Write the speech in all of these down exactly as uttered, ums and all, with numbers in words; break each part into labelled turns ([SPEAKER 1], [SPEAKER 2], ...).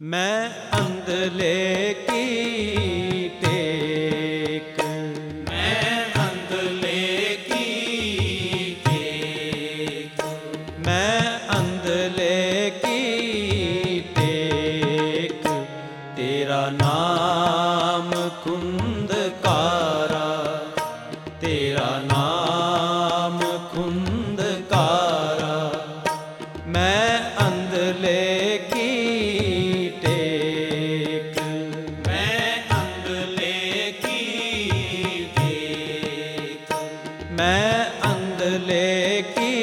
[SPEAKER 1] मैं अंधले की टेक,
[SPEAKER 2] मैं अंधले की टेक,
[SPEAKER 1] मैं अंधले की टेक, तेरा नाम खुंदकारा, तेरा नाम खुंदकारा। मैं अंधले की टेक,
[SPEAKER 2] मैं अंधले की टेक,
[SPEAKER 1] मैं अंधले की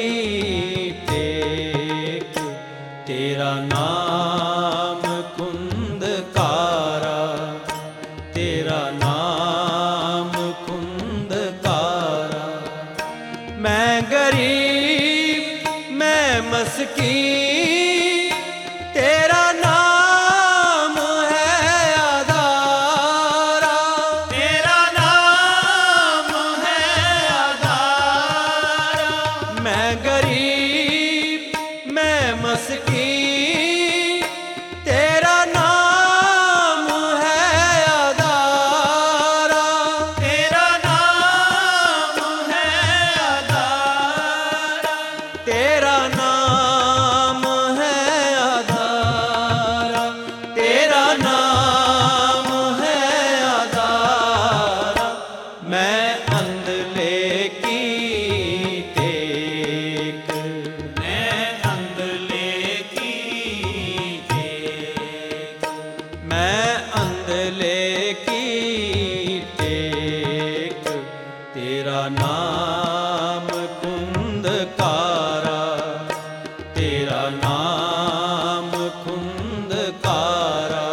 [SPEAKER 1] टेक, तेरा नाम खुंदकारा, तेरा नाम खुंदकारा। मैं गरीब मैं मस्कीन, तेरा नाम है आधारा,
[SPEAKER 2] तेरा नाम है आधारा।
[SPEAKER 1] मैं गरीब मैं मस्कीन, तेरा नाम है आधारा,
[SPEAKER 2] तेरा नाम है आधारा।
[SPEAKER 1] तेरा नाम है आधारा, तेरा नाम है आधारा। मैं अंधले की टेक,
[SPEAKER 2] मैं अंधले की टेक,
[SPEAKER 1] मैं अंधले की टेक, तेरा नाम खुंदकारा, तेरा नाम खुंदकारा।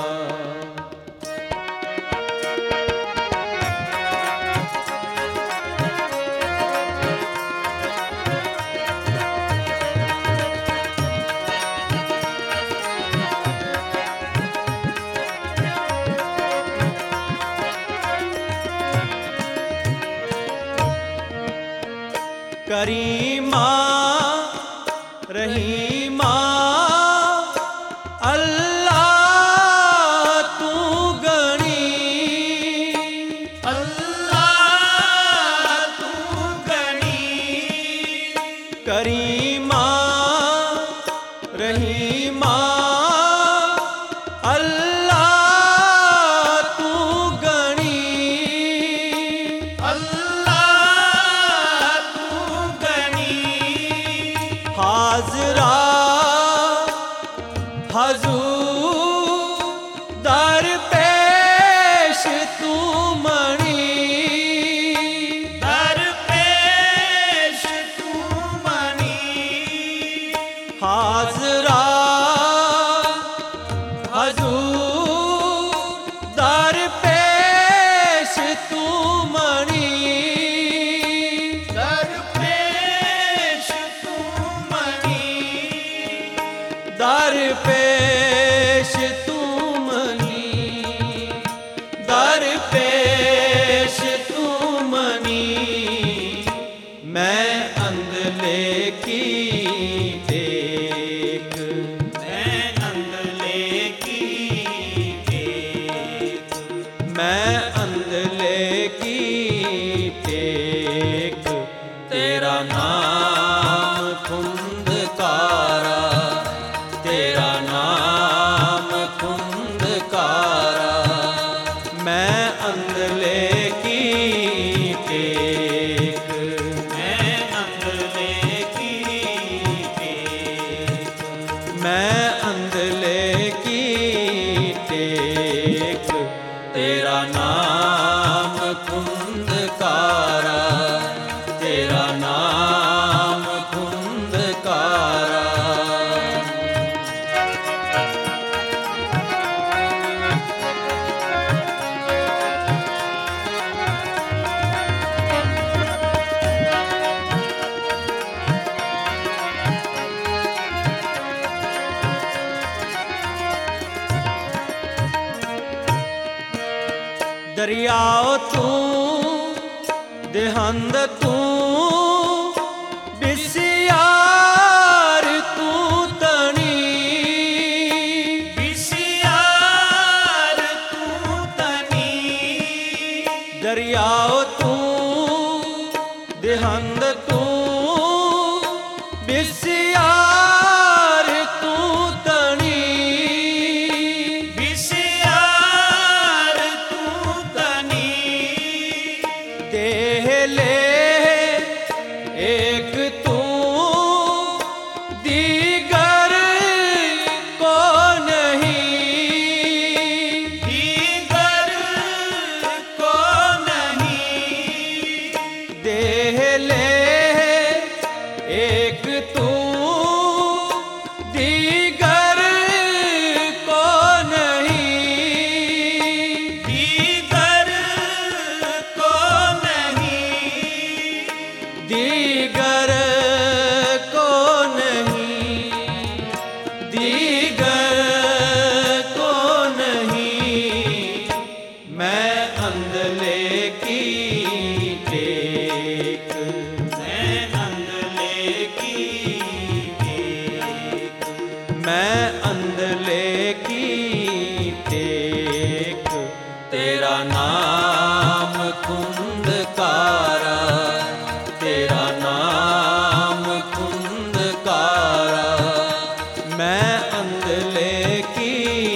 [SPEAKER 1] करीमा रहीमा अल्लाह तू गणी,
[SPEAKER 2] अल्लाह तू गनी।
[SPEAKER 1] करीमा रहीमा अल्लाह तू गणी,
[SPEAKER 2] अल्लाह तू गनी।
[SPEAKER 1] हाजरा हजूर दर पेश तू मणि,
[SPEAKER 2] दरपेश तू मनी।
[SPEAKER 1] हाजरा हजूर दर पेश तू मणि,
[SPEAKER 2] दरपेश तू मनी।
[SPEAKER 1] दर पेश तू मनी, दर पेश तू मनी। मैं अंधले की टेक,
[SPEAKER 2] मैं अंधले की टेक,
[SPEAKER 1] मैं अंधले की टेक, तेरा नाम खुंदकारा, तेरा नाम खुंदकारा। मैं अंधले की टेक,
[SPEAKER 2] मैं अंधले की टेक,
[SPEAKER 1] मैं अंधले की टेक, तेरा नाम खुंदकारा, तेरा नाम खुंदकारा। दरियाओ तू देहंद तू बिसियार तू तणी,
[SPEAKER 2] बिस
[SPEAKER 1] बेखंड तू बिसियार तू तणी,
[SPEAKER 2] बिसियार तू तनी,
[SPEAKER 1] देह ले एक तू दीगर को नहीं,
[SPEAKER 2] दीगर को नहीं,
[SPEAKER 1] देह ले एक तू दीगर को नहीं,
[SPEAKER 2] दीगर को नहीं,
[SPEAKER 1] दीगर को नहीं, दीगर को नहीं। मैं अंधले की टेक,
[SPEAKER 2] मैं अंधले की टेक,
[SPEAKER 1] मैं अंधले की टेक, तेरा नाम कुंदकारा, तेरा नाम कुंदकारा। मैं अंधले की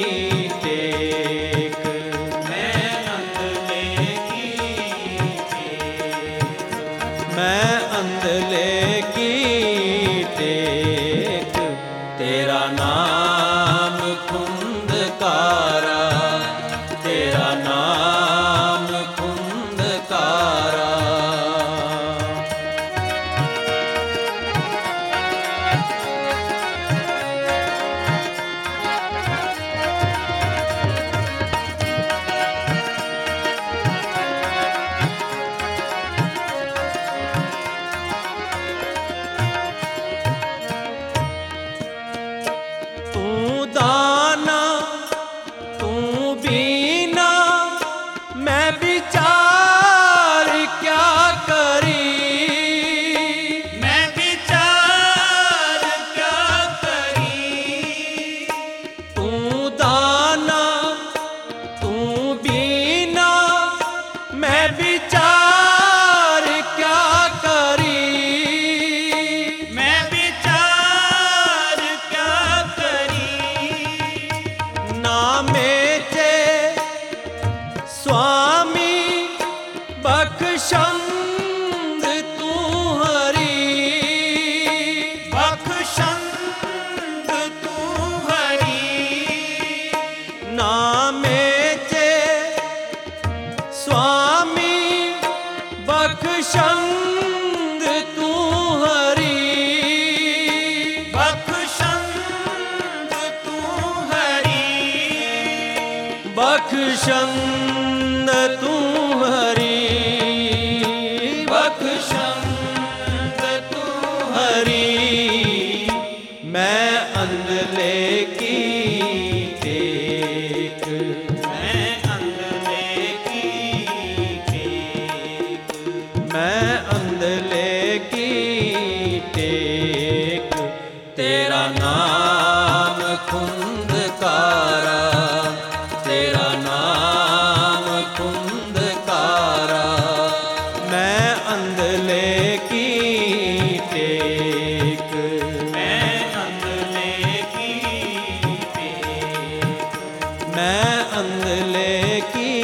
[SPEAKER 1] टेक,
[SPEAKER 2] मैं अंधले की टेक,
[SPEAKER 1] मैं अंधले की टेक, तेरा नाम कुंदकारा, तेरा नाम कुंदकारा। तू दाना तू बीना, मैं विचार क्या करी,
[SPEAKER 2] मैं विचार क्या करी,
[SPEAKER 1] तू दाना तू बीना, मैं विचार क्या करी,
[SPEAKER 2] मैं विचार क्या करी,
[SPEAKER 1] नामे चे स्वामी बख्शंद तू हरी,
[SPEAKER 2] बख्शंद तू हरी,
[SPEAKER 1] नामे चे स्वामी बख्शंद तू हरी,
[SPEAKER 2] बख्शंद तू हरी,
[SPEAKER 1] बख्शंद तू हरी,
[SPEAKER 2] बख्शंद तू
[SPEAKER 1] हरी। मैं अंधले की टेक,
[SPEAKER 2] मैं अंधले की टेक,
[SPEAKER 1] मैं अंधले की टेक, तेरा नाम कुंदकारा, तेरा नाम कुंदकारा। मैं अंधले की टेक,
[SPEAKER 2] मैं अंधले की टेक,
[SPEAKER 1] मैं अंधले की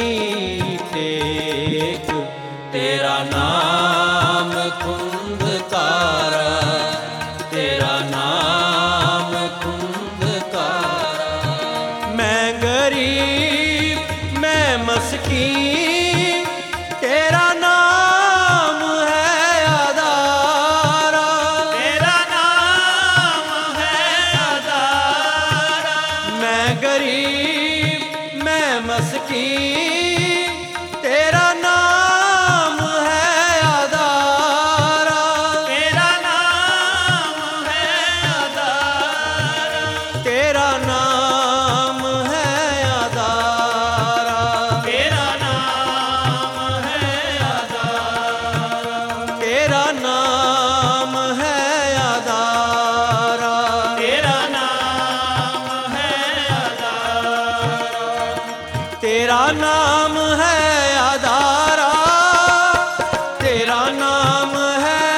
[SPEAKER 1] टेक, तेरा नाम कुंदकारा, तेरा नाम कुंदकारा। मैं गरीब मैं मस्कीन, तेरा नाम है आधारा,
[SPEAKER 2] तेरा नाम है अदारा,
[SPEAKER 1] मैं गरीब मैं मस्कीन, तेरा नाम है आधारा,
[SPEAKER 2] तेरा नाम है अदारा,
[SPEAKER 1] तेरा नाम है आधारा,
[SPEAKER 2] तेरा नाम है अदारा,
[SPEAKER 1] तेरा नाम है आधारा,
[SPEAKER 2] तेरा नाम है अदारा,
[SPEAKER 1] तेरा नाम है आधारा, तेरा नाम है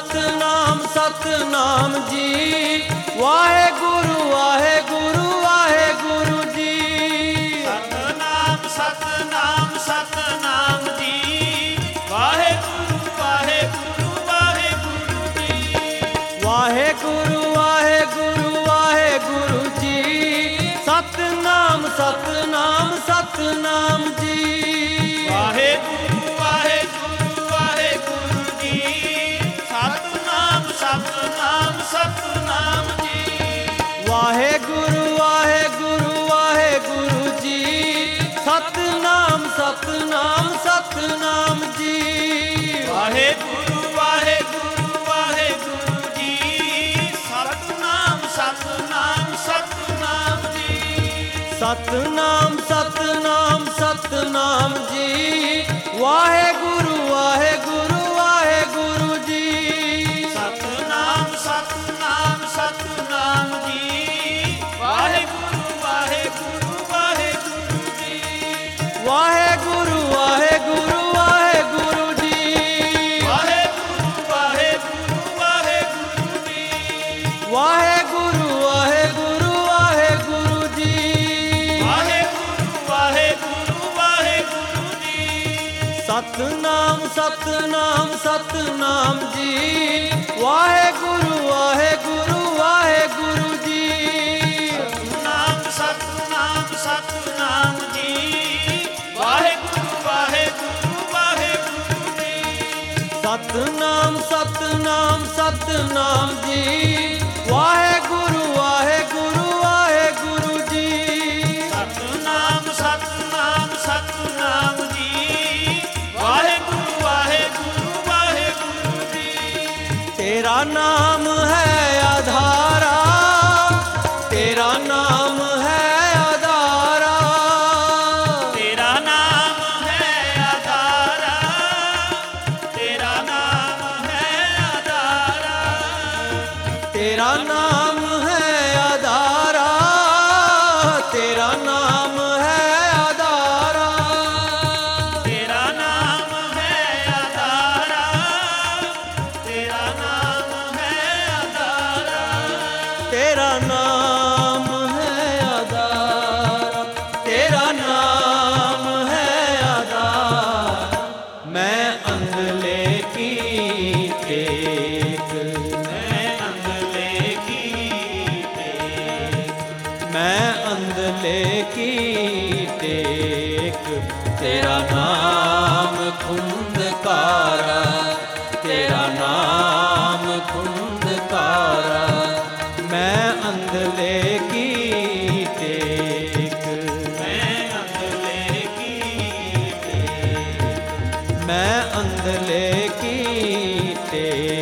[SPEAKER 1] ਸਤਨਾਮ ਸਤਨਾਮ ਜੀ। ਵਾਹਿਗੁਰੂ ਵਾਹਿਗੁਰੂ ਵਾਹਿਗੁਰੂ ਜੀ।
[SPEAKER 2] ਸਤਨਾਮ ਸਤਨਾਮ ਸਤਨਾਮ ਜੀ। ਵਾਹਿਗੁਰੂ ਵਾਹਿਗੁਰੂ ਵਾਹਿਗੁਰੂ ਜੀ।
[SPEAKER 1] ਵਾਹਿਗੁਰੂ ਵਾਹਿਗੁਰੂ ਵਾਹਿਗੁਰੂ ਜੀ। ਸਤਨਾਮ ਸਤਨਾਮ ਸਤਨਾਮ ਜੀ।
[SPEAKER 2] ਵਾਹਿਗੁਰੂ ਵਾਹਿਗੁਰੂ ਵਾਹਿਗੁਰੂ ਜੀ। ਸਤਨਾਮ ਸਤਨਾਮ ਸਤਨਾਮ ਜੀ।
[SPEAKER 1] ਵਾਹਿਗੁਰੂ ਵਾਹਿਗੁਰੂ ਵਾਹਿਗੁਰੂ ਜੀ। ਸਤਨਾਮ ਸਤਨਾਮ ਸਤਨਾਮ ਜੀ।
[SPEAKER 2] ਵਾਹਿਗੁਰੂ ਵਾਹਿਗੁਰੂ ਵਾਹਿਗੁਰੂ ਜੀ। ਸਤਨਾਮ ਸਤਨਾਮ ਸਤਨਾਮ ਜੀ।
[SPEAKER 1] ਸਤਨਾਮ ਸਤਨਾਮ ਸਤਨਾਮ ਜੀ। ਵਾਹਿਗੁਰੂ ਵਾਹਿਗੁਰੂ ਵਾਹਿਗੁਰੂ ਜੀ।
[SPEAKER 2] ਸਤਨਾਮ ਸਤਨਾਮ ਸਤਨਾਮ ਜੀ। ਵਾਹਿਗੁਰੂ ਵਾਹਿਗੁਰੂ ਵਾਹਿਗੁਰੂ ਜੀ।
[SPEAKER 1] ਵਾਹਿਗੁਰੂ ਵਾਹਿਗੁਰੂ ਵਾਹਿਗੁਰੂ ਜੀ।
[SPEAKER 2] ਵਾਹਿਗੁਰੂ ਵਾਹਿਗੁਰੂ ਵਾਹਿਗੁਰੂ ਜੀ।
[SPEAKER 1] ਵਾਹਿਗੁਰੂ ਵਾਹਿਗੁਰੂ ਵਾਹਿਗੁਰੂ ਜੀ।
[SPEAKER 2] ਵਾਹਿਗੁਰੂ ਵਾਹਿਗੁਰੂ ਵਾਹਿਗੁਰੂ ਜੀ।
[SPEAKER 1] ਸਤਨਾਮ ਸਤਨਾਮ ਸਤਨਾਮ ਜੀ। ਵਾਹਿਗੁਰੂ ਵਾਹਿਗੁਰੂ ਵਾਹਿਗੁਰੂ ਜੀ।
[SPEAKER 2] ਸਤਨਾਮ ਸਤਨਾਮ ਸਤਨਾਮ ਜੀ। ਵਾਹਿਗੁਰੂ ਵਾਹਿਗੁਰੂ ਵਾਹਿਗੁਰੂ ਜੀ।
[SPEAKER 1] ਸਤਨਾਮ ਸਤਨਾਮ ਸਤਨਾਮ ਜੀ। ਵਾਹਿਗੁਰੂ ਵਾਹਿਗੁਰੂ ਵਾਹਿਗੁਰੂ ਜੀ।
[SPEAKER 2] ਸਤਨਾਮ ਸਤਨਾਮ ਸਤਨਾਮ ਜੀ। ਵਾਹਿਗੁਰੂ ਵਾਹਿਗੁਰੂ ਵਾਹਿਗੁਰੂ ਜੀ।
[SPEAKER 1] ਤੇਰਾ ਨਾਮ ਹੈ ਆਧਾਰਾ, ਤੇਰਾ ਨਾਮ ਹੈ ਆਧਾਰਾ।
[SPEAKER 2] ਤੇਰਾ ਨਾਮ ਹੈ ਆਧਾਰਾ। ਤੇਰਾ ਨਾਮ ਹੈ ਆਧਾਰਾ।
[SPEAKER 1] ਤੇਰਾ ਨਾਮ ਹੈ ਆਧਾਰਾ, ਤੇਰਾ ਨਾਮ ਹੈ ਆਧਾਰਾ।
[SPEAKER 2] ਤੇਰਾ ਨਾਮ ਹੈ ਆਧਾਰਾ। ਤੇਰਾ ਨਾਮ ਹੈ ਆਧਾਰਾ।
[SPEAKER 1] ਤੇਰਾ ਨਾਮ ਹੈ ਆਧਾਰਾ, ਤੇਰਾ ਨਾਮ ਹੈ ਆਧਾਰਾ। ਮੈਂ ਅੰਗਲੇ ਕੀ ਟੇਕ,
[SPEAKER 2] ਮੈਂ ਅੰਗਲੇ ਕੀ ਟੇਕ।
[SPEAKER 1] ਮੈਂ ਅੰਗਲੇ ਕੀ ਟੇਕ। ਤੇਰਾ ਨਾਮ ਖੁੰਦਕਾਰਾ, ਤੇਰਾ ਨਾਮ ਖੁੰਦਕਾਰਾ। ਮੈਂ ਅੰਗਲੇ ਕੀ ਟੇਕ,
[SPEAKER 2] ਮੈਂ ਅੰਗਲੇ ਕੀ ਟੇਕ।
[SPEAKER 1] ਮੈਂ ਅੰਗਲੇ ਕੀ ਟੇਕ।